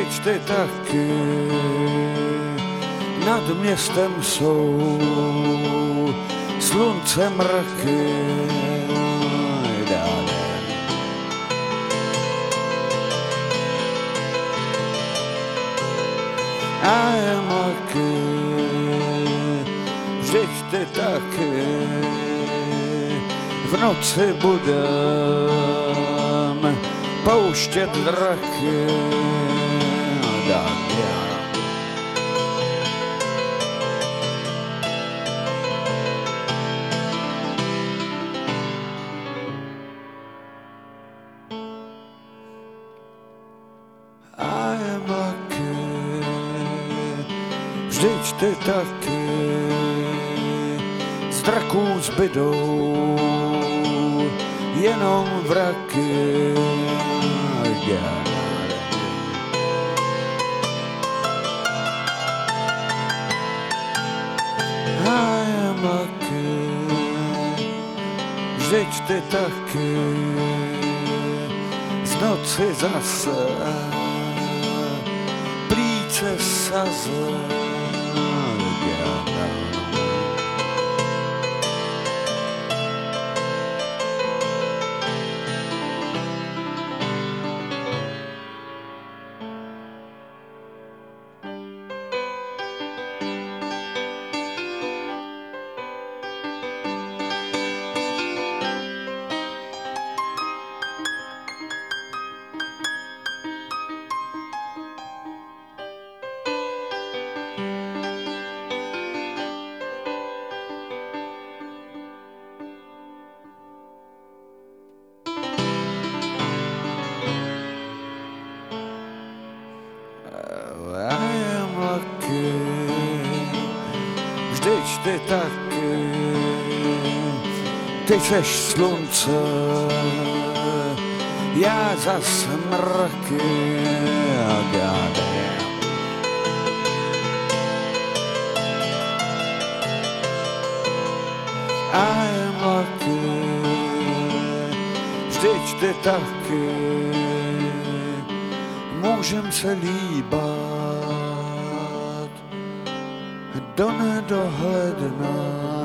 vždyť ty taky nad městem jsou slunce mraky. A je mraky, vždyť ty taky v noci budem pouštět draky. A je mraky, vždyť ty taky z draků zbydou jenom vraky. A je mraky, vždyť ty taky z noci zase plíce saze. Vždyť ty taky, ty seš slunce, já zas mraky. A je mraky, vždyť ty taky, můžem se líbat do nedohledna.